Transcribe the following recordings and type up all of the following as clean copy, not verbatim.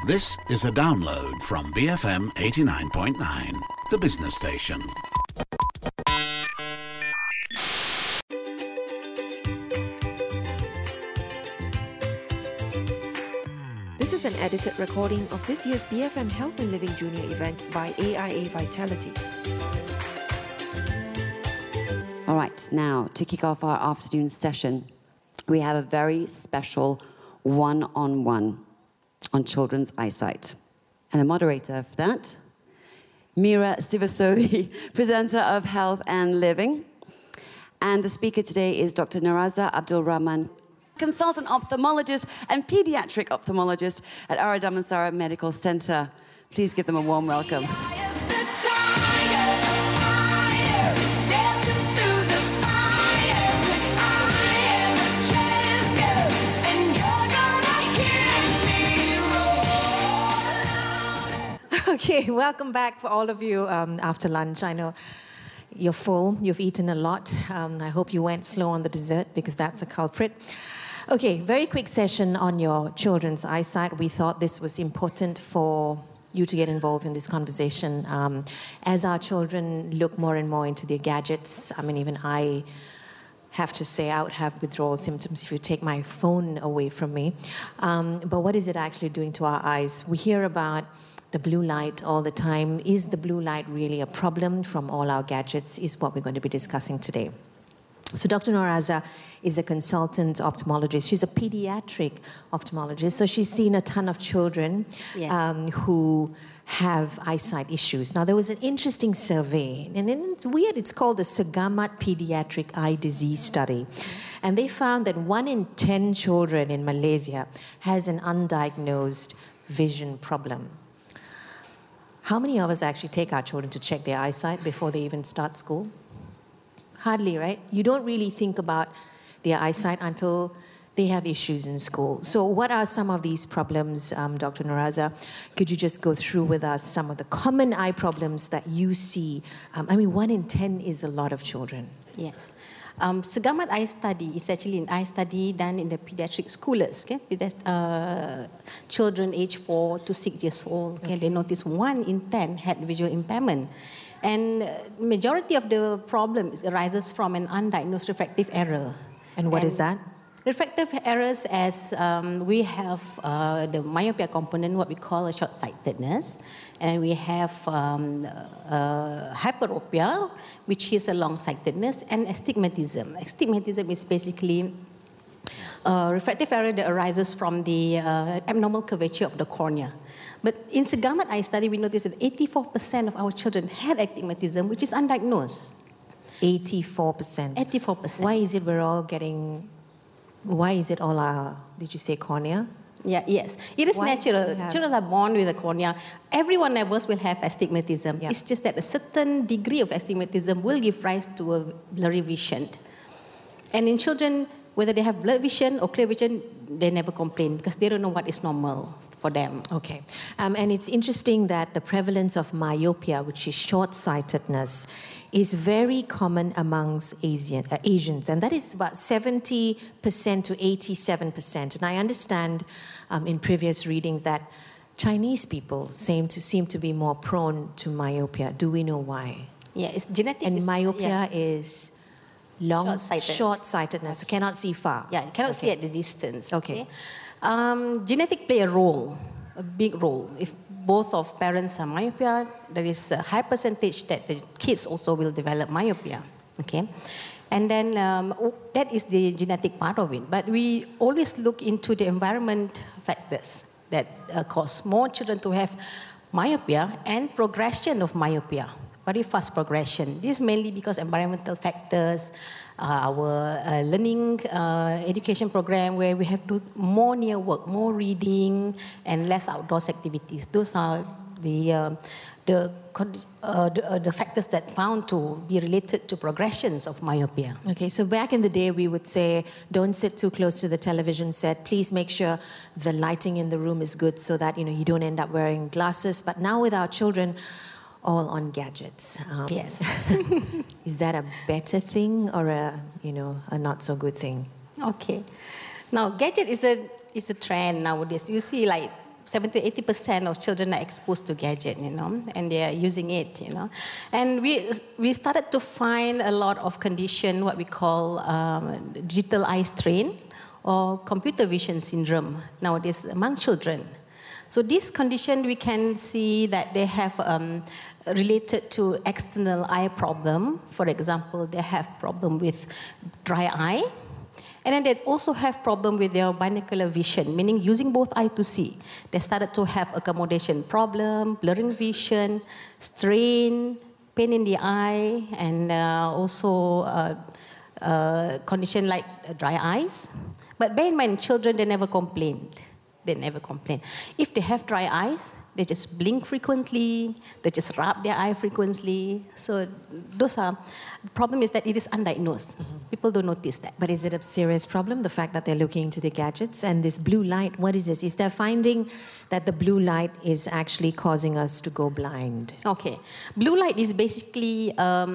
This is a download from BFM 89.9, the business station. This is an edited recording of this year's BFM Health and Living Junior event by AIA Vitality. All right, now to kick off our afternoon session, we have a very special one-on-one on children's eyesight. And the moderator for that, Meera Sivasodi, presenter of Health and Living. And the speaker today is Dr. Naraza Abdul Rahman, consultant ophthalmologist and pediatric ophthalmologist at Ara Damansara Medical Center. Please give them a warm welcome. Okay, welcome back for all of you after lunch. I know you're full, you've eaten a lot. I hope you went slow on the dessert because that's a culprit. Okay, very quick session on your children's eyesight. We thought this was important for you to get involved in this conversation. As our children look more and more into their gadgets, I mean, even I have to say I would have withdrawal symptoms if you take my phone away from me. But what is it actually doing to our eyes? We hear about the blue light all the time. Is the blue light really a problem from all our gadgets is what we're going to be discussing today. So Dr. Naraza is a consultant ophthalmologist. She's a pediatric ophthalmologist, so she's seen a ton of children who have eyesight issues. Now, there was an interesting survey, and it's weird, it's called the Segamat Pediatric Eye Disease Study. And they found that 1 in 10 children in Malaysia has an undiagnosed vision problem. How many of us actually take our children to check their eyesight before they even start school? Hardly, right? You don't really think about their eyesight until they have issues in school. So what are some of these problems, Dr. Naraza? Could you just go through with us some of the common eye problems that you see? 1 in 10 is a lot of children. Yes. Segamat Eye Study is actually an eye study done in the pediatric schoolers, okay? Children aged 4 to 6 years old. Okay? They noticed 1 in 10 had visual impairment. And majority of the problems arises from an undiagnosed refractive error. And what is that? Refractive errors, as we have the myopia component, what we call a short-sightedness, and we have hyperopia, which is a long-sightedness, and astigmatism. Astigmatism is basically refractive error that arises from the abnormal curvature of the cornea. But in Segamat Eye Study, we noticed that 84% of our children had astigmatism, which is undiagnosed. 84%? 84%. Why is it we're all getting... Why is it all our, did you say cornea? Yeah, yes. It is natural. Children are born with a cornea. Every one of us will have astigmatism. Yeah. It's just that a certain degree of astigmatism will give rise to a blurry vision. And in children, whether they have blurred vision or clear vision, they never complain because they don't know what is normal for them. Okay. And it's interesting that the prevalence of myopia, which is short-sightedness, is very common amongst Asians, and that is about 70% to 87%. And I understand in previous readings that Chinese people seem to be more prone to myopia. Do we know why? Yeah, it's genetic. And myopia is short-sightedness, so cannot see far. Yeah, you cannot see at the distance. Okay. Genetic play a big role. If both of parents are myopia, there is a high percentage that the kids also will develop myopia. Okay, and then that is the genetic part of it. But we always look into the environment factors that cause more children to have myopia and progression of myopia, very fast progression. This is mainly because environmental factors, our learning education program where we have to do more near work, more reading, and less outdoors activities. Those are the factors that found to be related to progressions of myopia. Okay, so back in the day we would say, don't sit too close to the television set. Please make sure the lighting in the room is good so that you don't end up wearing glasses. But now with our children, all on gadgets. Yes. Is that a better thing or a not so good thing? Okay. Now, gadget is a trend nowadays. You see, like 70-80% of children are exposed to gadget, and they are using it, And we started to find a lot of condition, what we call digital eye strain or computer vision syndrome nowadays among children. So this condition, we can see that they have related to external eye problem. For example, they have problem with dry eye. And then they also have problem with their binocular vision, meaning using both eyes to see. They started to have accommodation problem, blurring vision, strain, pain in the eye, and also condition like dry eyes. But bear in mind, children, they never complained. They never complain. If they have dry eyes, they just blink frequently, they just rub their eye frequently. So the problem is that it is undiagnosed. People don't notice that. But is it a serious problem, the fact that they're looking into the gadgets? And this blue light, what is this? Is there finding that the blue light is actually causing us to go blind? Okay. Blue light is basically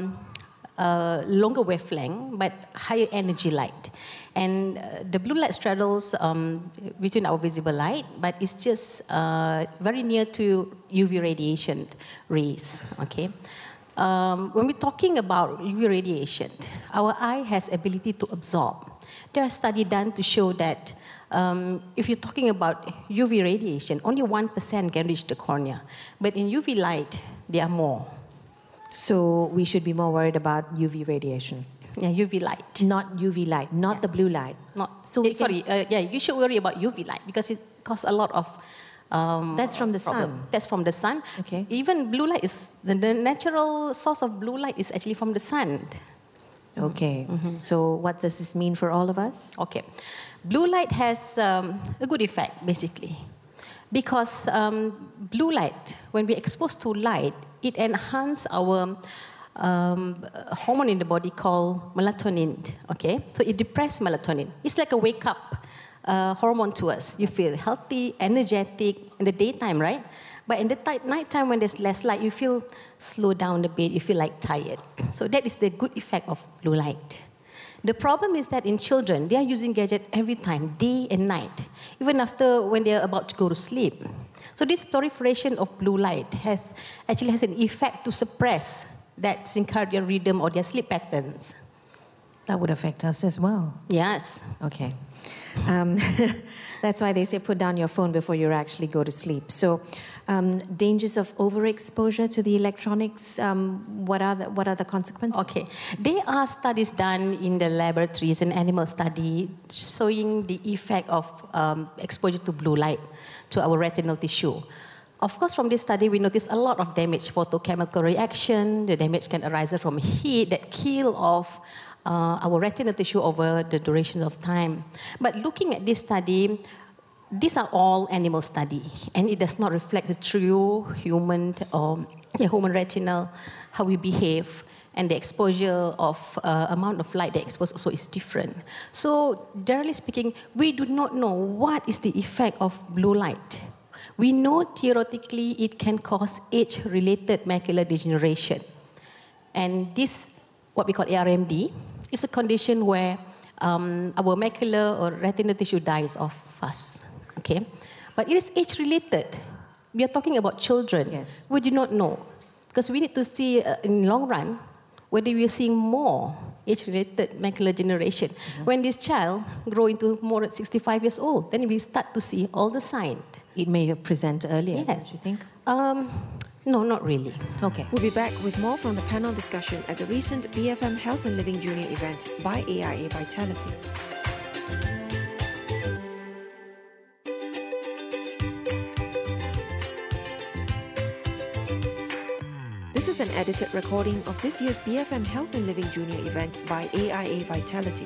longer wavelength, but higher energy light. And the blue light straddles between our visible light, but it's just very near to UV radiation rays, okay? When we're talking about UV radiation, our eye has ability to absorb. There are studies done to show that if you're talking about UV radiation, only 1% can reach the cornea. But in UV light, there are more. So we should be more worried about UV radiation? Yeah, UV light. Not UV light, not the blue light. Not. So you should worry about UV light because it causes a lot of. That's from the problem. sun. That's from the sun. Okay. Even blue light is the natural source of blue light is actually from the sun. Okay. So what does this mean for all of us? Okay, blue light has a good effect basically, because blue light, when we're exposed to light, it enhances our hormone in the body called melatonin, okay? So it depresses melatonin. It's like a wake-up hormone to us. You feel healthy, energetic in the daytime, right? But in the nighttime when there's less light, you feel slow down a bit, you feel like tired. So that is the good effect of blue light. The problem is that in children, they are using gadget every time, day and night, even after when they're about to go to sleep. So this proliferation of blue light actually has an effect to suppress that circadian rhythm or their sleep patterns. That would affect us as well. Yes. Okay. That's why they say put down your phone before you actually go to sleep. So dangers of overexposure to the electronics, what are the consequences? Okay. There are studies done in the laboratories, an animal study, showing the effect of exposure to blue light to our retinal tissue. Of course, from this study, we notice a lot of damage, photochemical reaction. The damage can arise from heat that kill off our retinal tissue over the duration of time. But looking at this study, these are all animal study, and it does not reflect the true human human retinal, how we behave, and the exposure of amount of light they expose also is different. So, generally speaking, we do not know what is the effect of blue light. We know theoretically it can cause age-related macular degeneration. And this, what we call ARMD, is a condition where our macular or retinal tissue dies off fast. Okay? But it is age-related. We are talking about children. Yes. We do not know. Because we need to see in the long run whether we are seeing more age-related macular degeneration. When this child grows into more than 65 years old, then we start to see all the signs. It may present earlier, Yes. don't you think? No, not really. Okay. We'll be back with more from the panel discussion at the recent BFM Health and Living Junior event by AIA Vitality. This is an edited recording of this year's BFM Health and Living Junior event by AIA Vitality.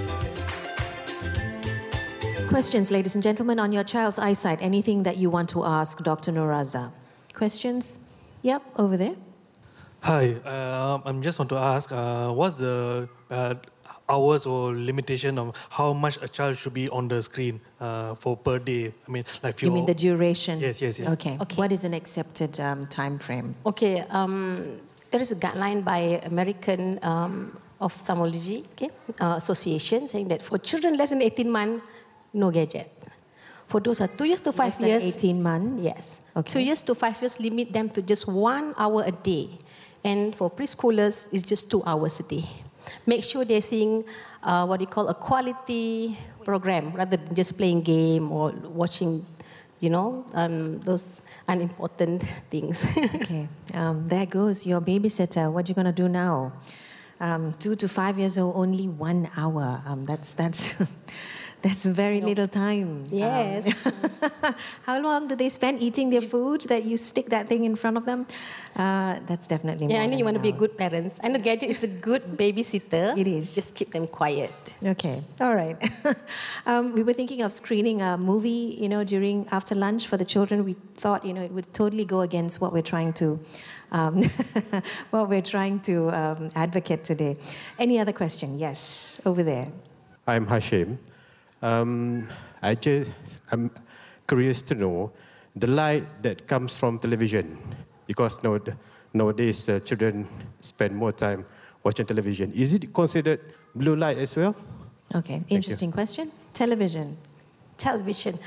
Questions, ladies and gentlemen, on your child's eyesight. Anything that you want to ask Dr. Noraza? Questions? Yep, over there. Hi, I just want to ask, what's the hours or limitation of how much a child should be on the screen for per day? I mean, like You mean the duration? Yes. Okay. Okay. What is an accepted time frame? Okay, there is a guideline by American Ophthalmology Association saying that for children less than 18 months, no gadget. For those are 2 years to 5 Less than years. 18 months? Yes. Okay. 2 years to 5 years, limit them to just 1 hour a day. And for preschoolers, it's just 2 hours a day. Make sure they're seeing what you call a quality program rather than just playing game or watching, those unimportant things. Okay, there goes your babysitter. What you gonna do now? 2 to 5 years old, only 1 hour. That's that's very little time. Yes. How long do they spend eating their food that you stick that thing in front of them? That's definitely more Yeah, I know than you want to an be hour. good parents. I know Gadget is a good babysitter. It is. Just keep them quiet. Okay, all right. We were thinking of screening a movie, during after lunch for the children. We thought, it would totally go against what we're trying to, advocate today. Any other question? Yes, over there. I'm Hashim. I'm curious to know the light that comes from television, because nowadays children spend more time watching television. Is it considered blue light as well? Okay, interesting question. Television. Television.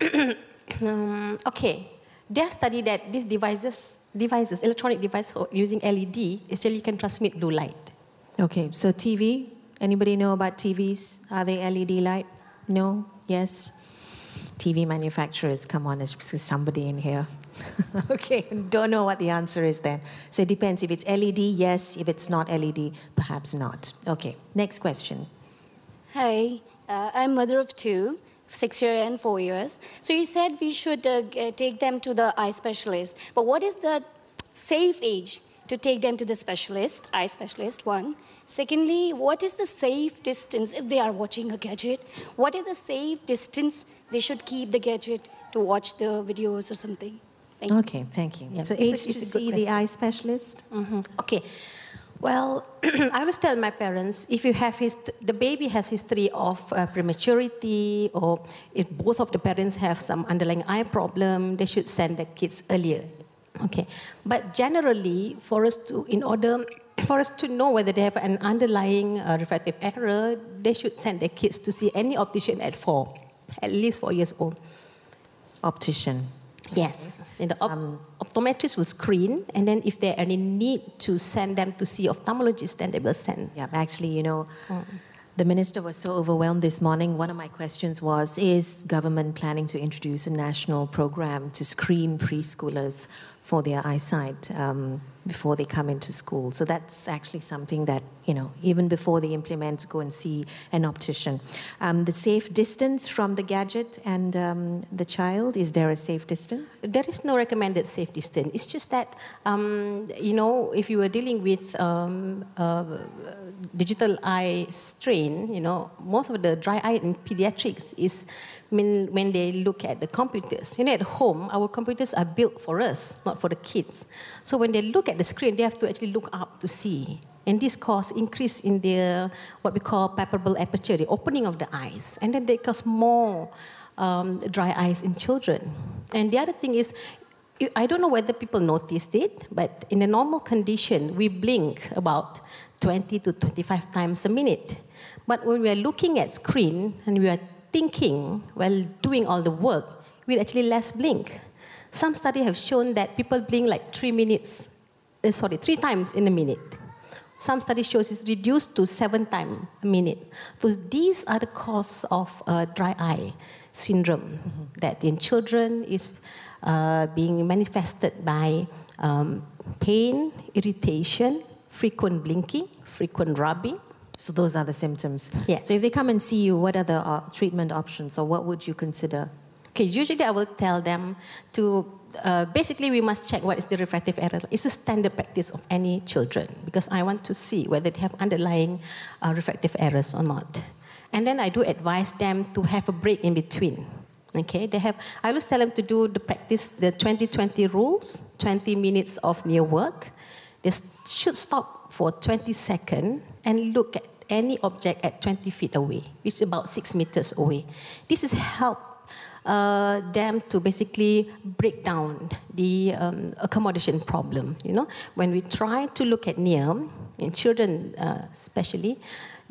Okay. They study that these devices, electronic devices using LED, actually can transmit blue light. Okay, so TV. Anybody know about TVs? Are they LED light? No? Yes? TV manufacturers, come on, there's somebody in here. Okay, don't know what the answer is then. So it depends. If it's LED, yes. If it's not LED, perhaps not. Okay, next question. Hi, I'm mother of 2, 6 years and 4 years. So you said we should take them to the eye specialist. But what is the safe age to take them to the specialist, eye specialist, one? Secondly, what is the safe distance if they are watching a gadget? What is the safe distance they should keep the gadget to watch the videos or something? Thank you. Okay, thank you. Yeah, So it's a- age to it's a good see the question. eye specialist? Okay. Well, I always tell my parents, if you have the baby has history of prematurity, or if both of the parents have some underlying eye problem, they should send the kids earlier. Okay. But generally, for us to know whether they have an underlying refractive error, they should send their kids to see any optician at least 4 years old. Optician. Yes. And the optometrist will screen, and then if there any need to send them to see ophthalmologist, then they will send. Yeah, actually, the minister was so overwhelmed this morning. One of my questions was, is government planning to introduce a national program to screen preschoolers for their eyesight before they come into school? So that's actually something that, even before they implement, go and see an optician. The safe distance from the gadget and the child, is there a safe distance? There is no recommended safe distance. It's just that, if you were dealing with digital eye strain, most of the dry eye in pediatrics is when they look at the computers. At home, our computers are built for us, not for the kids. So when they look at the screen, they have to actually look up to see. And this causes increase in the, what we call palpable aperture, the opening of the eyes. And then they cause more dry eyes in children. And the other thing is, I don't know whether people noticed it, but in a normal condition, we blink about 20 to 25 times a minute. But when we are looking at screen and we are thinking while doing all the work, we actually less blink. Some studies have shown that people blink like 3 times in a minute. Some studies shows it's reduced to 7 times a minute. So these are the cause of dry eye syndrome that in children is being manifested by pain, irritation, frequent blinking, frequent rubbing. So those are the symptoms. Yes. So if they come and see you, what are the treatment options, or what would you consider? Okay, usually I will tell them to, basically we must check what is the refractive error. It's a standard practice of any children, because I want to see whether they have underlying refractive errors or not. And then I do advise them to have a break in between. Okay, I always tell them to do the practice, the 20-20 rules, 20 minutes of near work. They should stop for 20 seconds and look at any object at 20 feet away, which is about 6 meters away. This is help them to basically break down the accommodation problem. When we try to look at near, in children especially,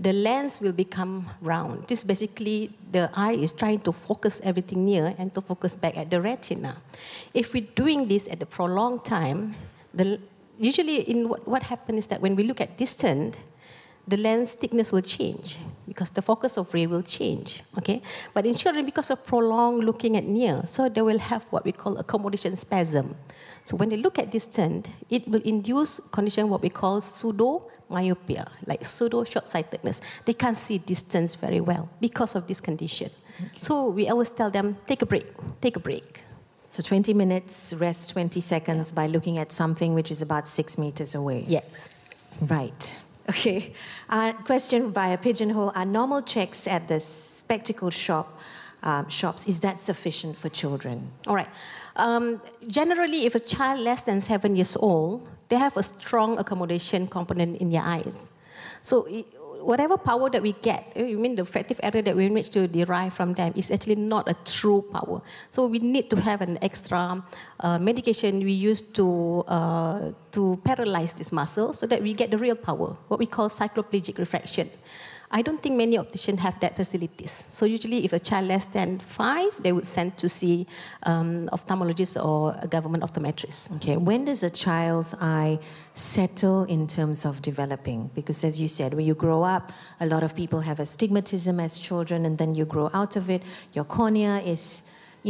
the lens will become round. This basically, the eye is trying to focus everything near and to focus back at the retina. If we're doing this at a prolonged time, usually what happens is that when we look at distant, the lens thickness will change because the focus of ray will change, okay? But in children, because of prolonged looking at near, so they will have what we call accommodation spasm. So when they look at distant, it will induce condition what we call pseudo myopia, like pseudo short-sightedness. They can't see distance very well because of this condition. Okay. So we always tell them, take a break, take a break. So 20 minutes, rest 20 seconds by looking at something which is about 6 meters away. Yes. Right. Okay. Question via Pigeonhole. Are normal checks at the spectacle shops, is that sufficient for children? All right. Generally, if a child less than 7 years old, they have a strong accommodation component in their eyes. So whatever power that we get, I mean the refractive error that we manage to derive from them is actually not a true power. So we need to have an extra medication we use to paralyze this muscle so that we get the real power, what we call cycloplegic refraction. I don't think many opticians have that facilities. So usually if a child less than 5, they would send to see ophthalmologist or a government optometrist. Okay, when does a child's eye settle in terms of developing? Because as you said, when you grow up, a lot of people have astigmatism as children, and then you grow out of it. Your cornea is,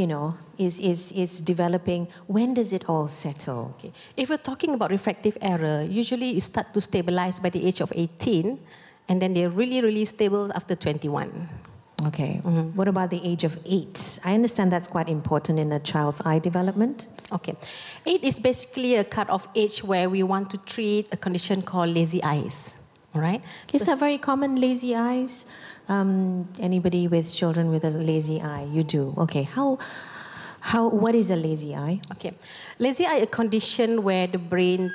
is developing. When does it all settle? Okay. If we're talking about refractive error, usually it starts to stabilize by the age of 18, and then they're really, really stable after 21. Okay. Mm-hmm. What about the age of 8? I understand that's quite important in a child's eye development. Okay. 8 is basically a cut-off age where we want to treat a condition called lazy eyes. All right? Is that very common, lazy eyes? Anybody with children with a lazy eye? You do. Okay. What is a lazy eye? Okay. Lazy eye is a condition where the brain,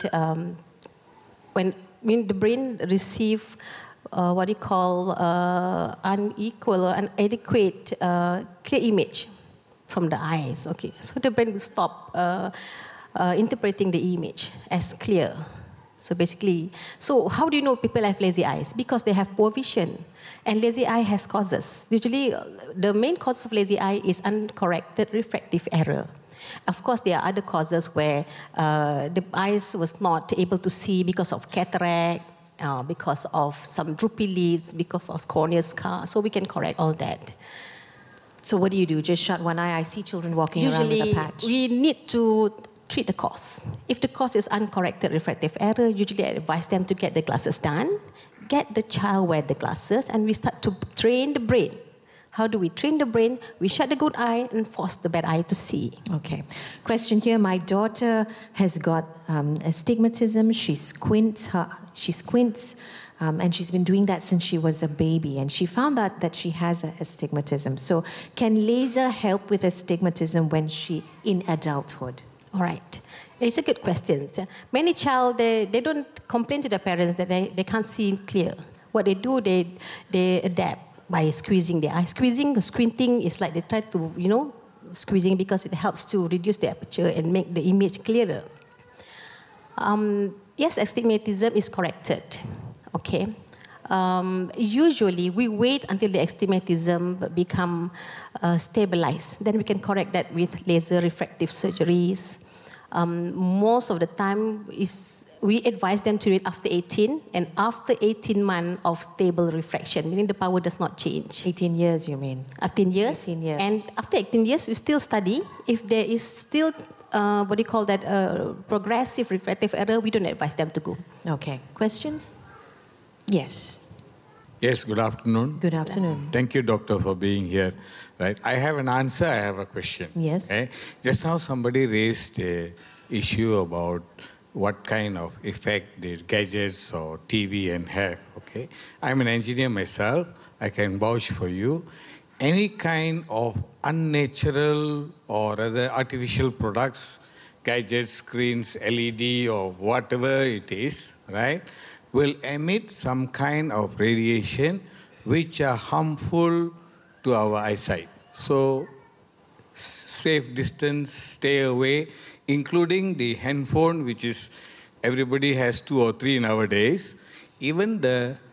the brain receives what you call unequal or inadequate clear image from the eyes. Okay, so the brain will stop interpreting the image as clear. So basically, so how do you know people have lazy eyes? Because they have poor vision. And lazy eye has causes. Usually, the main cause of lazy eye is uncorrected refractive error. Of course, there are other causes where the eyes was not able to see because of cataract, because of some droopy lids, because of corneal scar. So we can correct all that. So what do you do? Just shut one eye? I see children walking around with a patch. We need to treat the cause. If the cause is uncorrected refractive error, usually I advise them to get the glasses done, get the child wear the glasses, and we start to train the brain. How do we train the brain? We shut the good eye and force the bad eye to see. Okay. Question here. My daughter has got astigmatism. She squints, and she's been doing that since she was a baby. And she found out that she has astigmatism. So can laser help with astigmatism when she in adulthood? All right. It's a good question. Many child, they don't complain to their parents that they can't see clear. What they do, they adapt by squeezing their eye. Squinting is like they try to, squeezing because it helps to reduce the aperture and make the image clearer. Yes, astigmatism is corrected. Okay. Usually, we wait until the astigmatism become stabilized. Then we can correct that with laser refractive surgeries. Most of the time, we advise them to do it after 18 and after 18 months of stable refraction, meaning the power does not change. 18 years, you mean? 18 years. 18 years. And after 18 years, we still study. If there is still, progressive refractive error, we don't advise them to go. Okay. Questions? Yes. Yes, good afternoon. Good afternoon. Thank you, doctor, for being here. Right. I have an answer, I have a question. Yes. Okay? Just now somebody raised an issue about what kind of effect the gadgets or TV and have, okay? I'm an engineer myself. I can vouch for you. Any kind of unnatural or other artificial products, gadgets, screens, LED or whatever it is, right, will emit some kind of radiation which are harmful to our eyesight. So, safe distance, stay away, including the handphone, which is everybody has 2 or 3 nowadays. Even the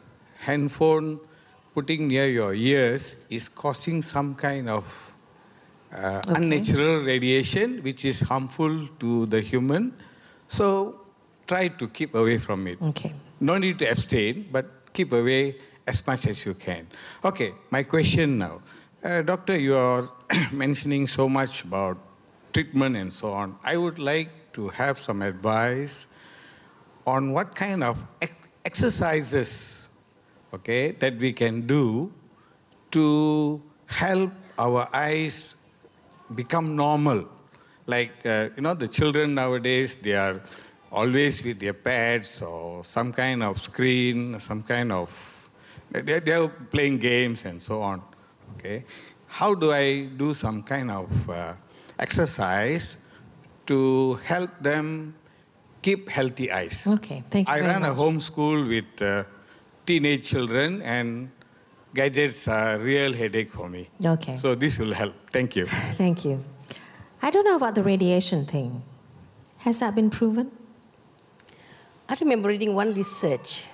handphone putting near your ears is causing some kind of unnatural radiation, which is harmful to the human. So try to keep away from it. Okay. No need to abstain, but keep away as much as you can. Okay, my question now. Doctor, you are mentioning so much about treatment and so on. I would like to have some advice on what kind of exercises, okay, that we can do to help our eyes become normal. Like, the children nowadays, they are always with their pads or some kind of screen, some kind of, they are playing games and so on, okay? How do I do some kind of exercise to help them keep healthy eyes? Okay, thank you I very run much. a home school with teenage children, and gadgets are a real headache for me. Okay. So this will help. Thank you. Thank you. I don't know about the radiation thing. Has that been proven? I remember reading one research.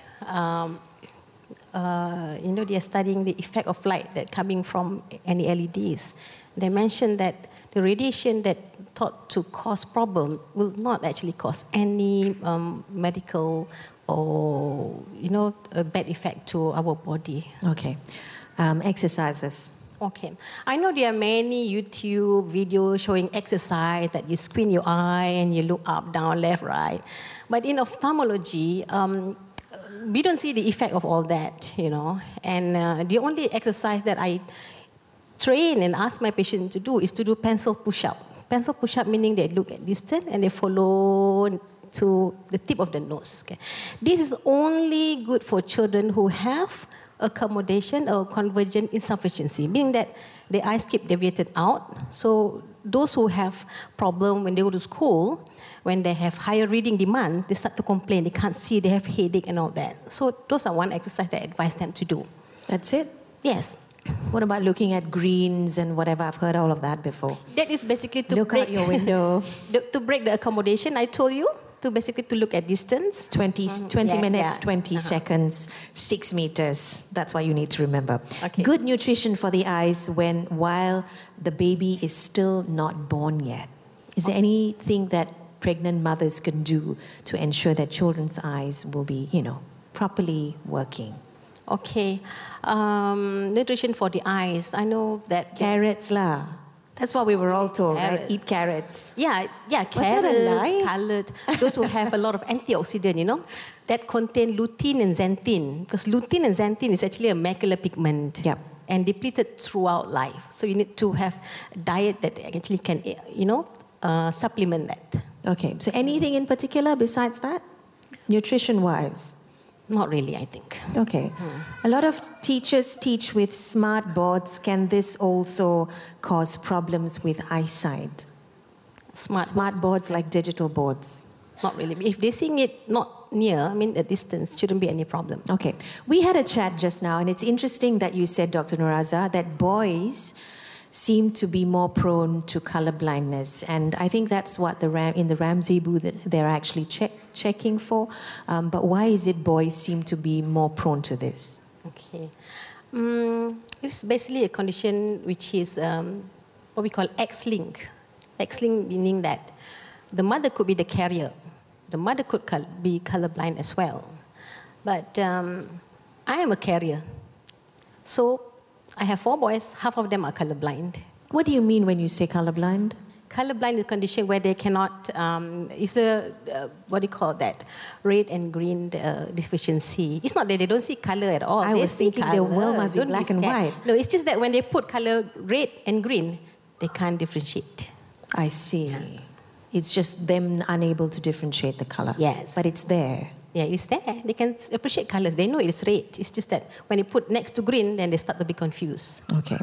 They are studying the effect of light that coming from any LEDs. They mentioned that the radiation that thought to cause problem will not actually cause any medical or a bad effect to our body. Okay. Exercises. Okay. I know there are many YouTube videos showing exercise that you squint your eye and you look up, down, left, right. But in ophthalmology, we don't see the effect of all that, And the only exercise that I train and ask my patient to do is to do pencil push-up. Pencil push-up meaning they look at distance and they follow to the tip of the nose. Okay. This is only good for children who have accommodation or convergent insufficiency, meaning that the eyes keep deviated out. So those who have problem when they go to school, when they have higher reading demand, they start to complain. They can't see, they have headache and all that. So those are one exercise that I advise them to do. That's it? Yes. What about looking at greens and whatever? I've heard all of that before. That is basically to look break out your window. to break the accommodation, I told you. To look at distance. 20 minutes, 20 seconds, 6 meters. That's why you need to remember. Okay. Good nutrition for the eyes while the baby is still not born yet. Is there anything that pregnant mothers can do to ensure that children's eyes will be, properly working? Okay. Nutrition for the eyes. I know that... Carrots lah. That's what we were all told, carrots. right? Eat carrots. Yeah, carrots, colored. Those who have a lot of antioxidant, that contain lutein and xanthine. Because lutein and xanthine is actually a macular pigment. Yep. And depleted throughout life. So you need to have a diet that actually can, supplement that. Okay. So anything in particular besides that? Nutrition-wise? Not really, I think. Okay. A lot of teachers teach with smart boards. Can this also cause problems with eyesight? Smart boards like digital boards? Not really. If they're seeing it not near, at distance, shouldn't be any problem. Okay. We had a chat just now, and it's interesting that you said, Dr. Nuraza, that boys seem to be more prone to color blindness, and I think that's what in the Ramsey booth they're actually checking for. But why is it boys seem to be more prone to this? Okay, it's basically a condition which is what we call X-link. X-link meaning that the mother could be the carrier, the mother could be colorblind as well. But I am a carrier, so I have 4 boys, half of them are colorblind. What do you mean when you say colorblind? Colorblind is a condition where they cannot, it's a, what do you call that? Red and green deficiency. It's not that they don't see color at all. I was thinking the world must be black and white. No, it's just that when they put color red and green, they can't differentiate. I see. It's just them unable to differentiate the color. Yes. But it's there. Yeah, it's there. They can appreciate colors. They know it's red. It's just that when you put next to green, then they start to be confused. Okay.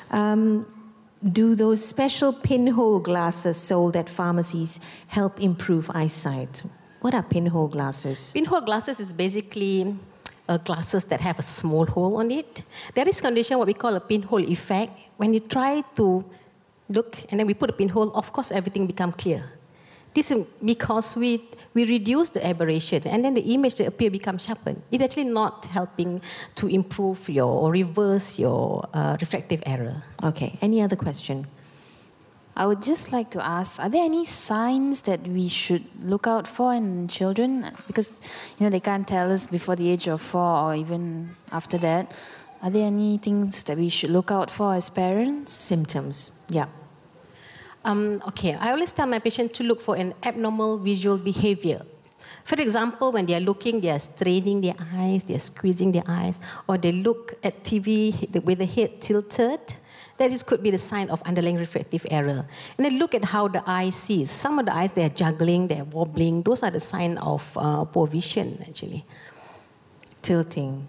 Do those special pinhole glasses sold at pharmacies help improve eyesight? What are pinhole glasses? Pinhole glasses is basically glasses that have a small hole on it. There is condition what we call a pinhole effect. When you try to look and then we put a pinhole, of course everything becomes clear. This is because we we reduce the aberration, and then the image that appear becomes sharpened. It's actually not helping to improve or reverse your refractive error. Okay, any other question? I would just like to ask, are there any signs that we should look out for in children? Because, they can't tell us before the age of 4 or even after that. Are there any things that we should look out for as parents? Symptoms, yeah. Okay, I always tell my patient to look for an abnormal visual behavior. For example, when they are looking, they are straining their eyes, they are squeezing their eyes, or they look at TV with the head tilted. That could be the sign of underlying refractive error. And then look at how the eye sees. Some of the eyes, they are juggling, they are wobbling. Those are the sign of poor vision, actually. Tilting,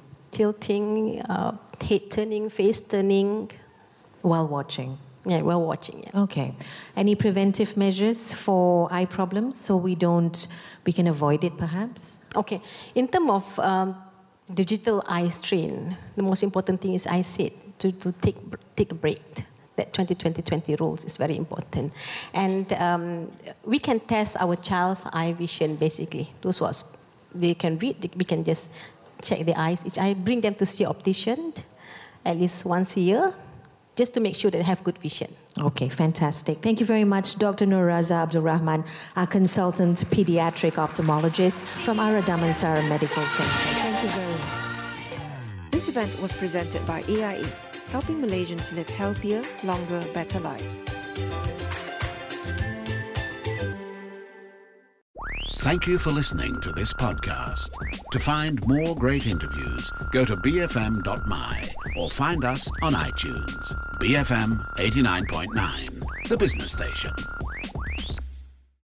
head turning, face turning. while watching. Yeah, while watching, yeah. Okay. Any preventive measures for eye problems so we can avoid it perhaps? Okay. In terms of digital eye strain, the most important thing is I said to take a break. That 20-20-20 rules is very important. And we can test our child's eye vision basically. Those who they can read, we can just check their eyes. I bring them to see optician at least once a year, just to make sure they have good vision. Okay, fantastic. Thank you very much, Dr. Nur Raza Abdul Rahman, our consultant pediatric ophthalmologist from Ara Damansara Medical Center. Thank you very much. This event was presented by AIA, helping Malaysians live healthier, longer, better lives. Thank you for listening to this podcast. To find more great interviews, go to bfm.my or find us on iTunes. BFM 89.9, the business station.